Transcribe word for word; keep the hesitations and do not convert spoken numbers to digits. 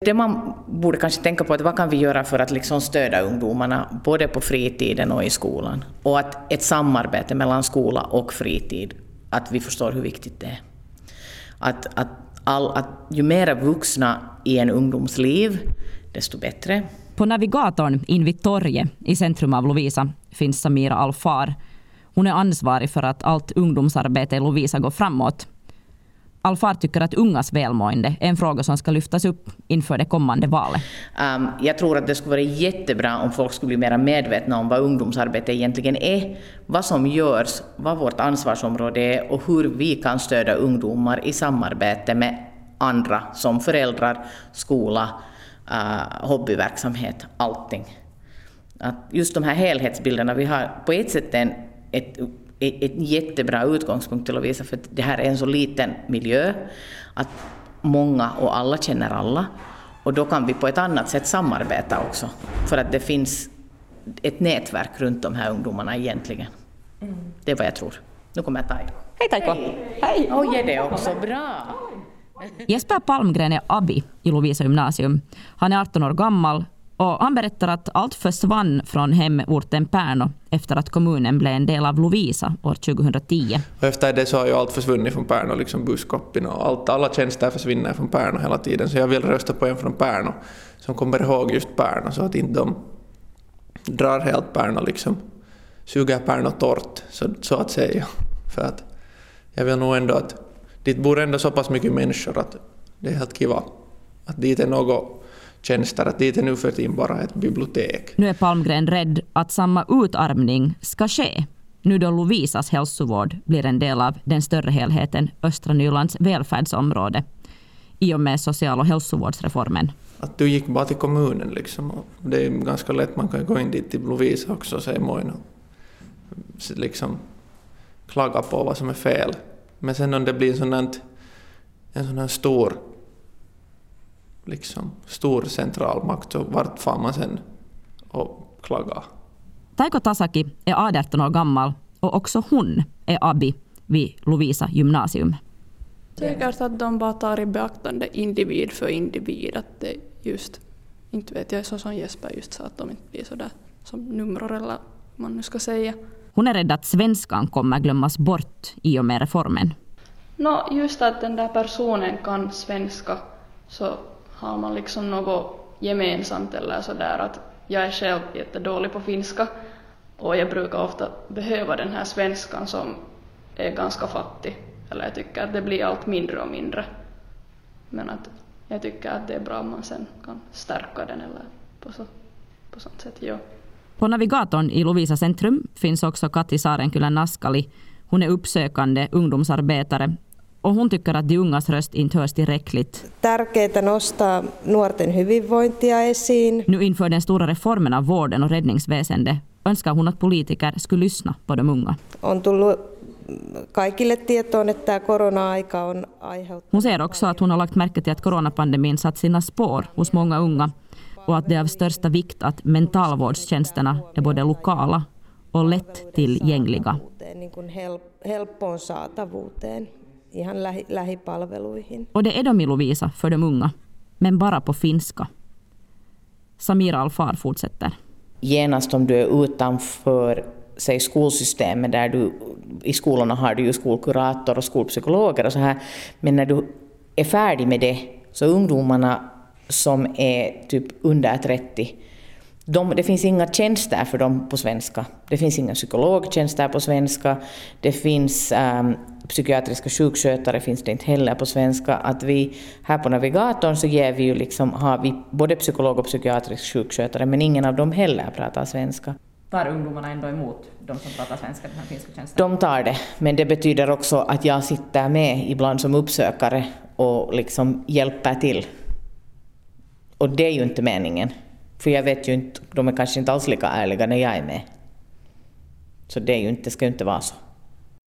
Det man borde kanske tänka på är vad kan vi göra för att liksom stödja ungdomarna både på fritiden och i skolan. Och att ett samarbete mellan skola och fritid, att vi förstår hur viktigt det är. Att, att, all, att ju mer vuxna i en ungdomsliv, desto bättre. På navigatorn in vid torget i centrum av Lovisa finns Samira Alfar. Hon är ansvarig för att allt ungdomsarbete i Lovisa går framåt. Alfar tycker att ungas välmående är en fråga som ska lyftas upp inför det kommande valet. Um, jag tror att det skulle vara jättebra om folk skulle bli mer medvetna om vad ungdomsarbete egentligen är, vad som görs, vad vårt ansvarsområde är och hur vi kan stödja ungdomar i samarbete med andra som föräldrar, skola, uh, hobbyverksamhet, allting. Att just de här helhetsbilderna vi har på ett sätt en, ett ett jättebra utgångspunkt till att visa, för att det här är en så liten miljö att många och alla känner alla, och då kan vi på ett annat sätt samarbeta också för att det finns ett nätverk runt de här ungdomarna egentligen. Mm. Det är vad jag tror. Nu kommer Taiko. Hej Taiko! Hej! Och ge det också bra! Jesper Palmgren är abi i Lovisa gymnasium. Han är arton år gammal och han berättar att allt försvann från hemorten Pärno efter att kommunen blev en del av Lovisa år tjugohundratio. Och efter det så har ju allt försvunnit från Pärno, liksom busskoppen och allt. Alla tjänster försvinner från Pärno hela tiden. Så jag vill rösta på en från Pärno som kommer ihåg just Pärno, så att inte de drar helt Pärno, liksom suger Pärno torrt, så, så att säga. För att jag vill nog ändå att dit bor ändå så pass mycket människor att det är helt kiva att dit är något tjänster, att dit är nu för tiden bara ett bibliotek. Nu är Palmgren rädd att samma utarmning ska ske nu då Lovisas hälsovård blir en del av den större helheten Östra Nylands välfärdsområde i och med social- och hälsovårdsreformen. Att du gick bara till kommunen liksom, och det är ganska lätt, man kan gå in dit till Lovisa också och säga mojna, liksom klaga på vad som är fel. Men sen om det blir en sån här, en sån här stor liksom stor centralmakt, så vart får man sen och klaga. Taiko Tasaki är arton år gammal och också hon är abi vid Lovisa gymnasium. Säkert att de bara tar i beaktande individ för individ, att det just, inte vet jag, så som Jesper just sa, att de inte blir så där som nummer eller man nu ska säga. Hon är rädd att svenskan kommer glömmas bort i och med reformen. Nå, just att den där personen kan svenska, så har man liksom något gemensamt eller sådär, att jag är själv jättedålig på finska och jag brukar ofta behöva den här svenskan som är ganska fattig, eller jag tycker att det blir allt mindre och mindre, men att jag tycker att det är bra om man sen kan stärka den eller på, så, på sånt sätt, ja. På navigatorn i Lovisa centrum finns också Kati Saarenkylän Naskali. Hon är uppsökande ungdomsarbetare och hon tycker att de ungas röst inte hörs tillräckligt. Tärkeää nostaa nuorten hyvinvointia esiin. Nu inför den stora reformen av vården och räddningsväsendet önskar hon att politiker skulle lyssna på de unga. On tullut kaikille tietoon, että korona-aika on aiheuttanut. Hon säger också att hon har lagt märke till att coronapandemin satt sina spår hos många unga och att det är av största vikt att mentalvårdstjänsterna är både lokala och lätt tillgängliga. Niin kuin helppoon saatavuuteen. Ihan lähi, lähipalveluihin. Och det är de i Lovisa för de unga, men bara på finska. Samira Alfar fortsätter. Genast om du är utanför säg, skolsystemet, där du i skolorna har du ju skolkurator och skolpsykologer och så här, men när du är färdig med det så ungdomarna som är typ under trettio, De, det finns inga tjänster för dem på svenska. Det finns inga psykologtjänster på svenska. Det finns um, psykiatriska sjukskötare, finns det inte heller på svenska. Att vi här på navigatorn så ger vi ju liksom, har vi både psykolog och psykiatrisk sjukskötare, men ingen av dem heller pratar svenska. Tar ungdomarna ändå emot de som pratar svenska, den här finska tjänsten? De tar det, men det betyder också att jag sitter med ibland som uppsökare och liksom hjälper till. Och det är ju inte meningen. För jag vet ju inte, de är kanske inte alls lika ärliga när jag är med. Så det är ju inte, det ska ju inte vara så.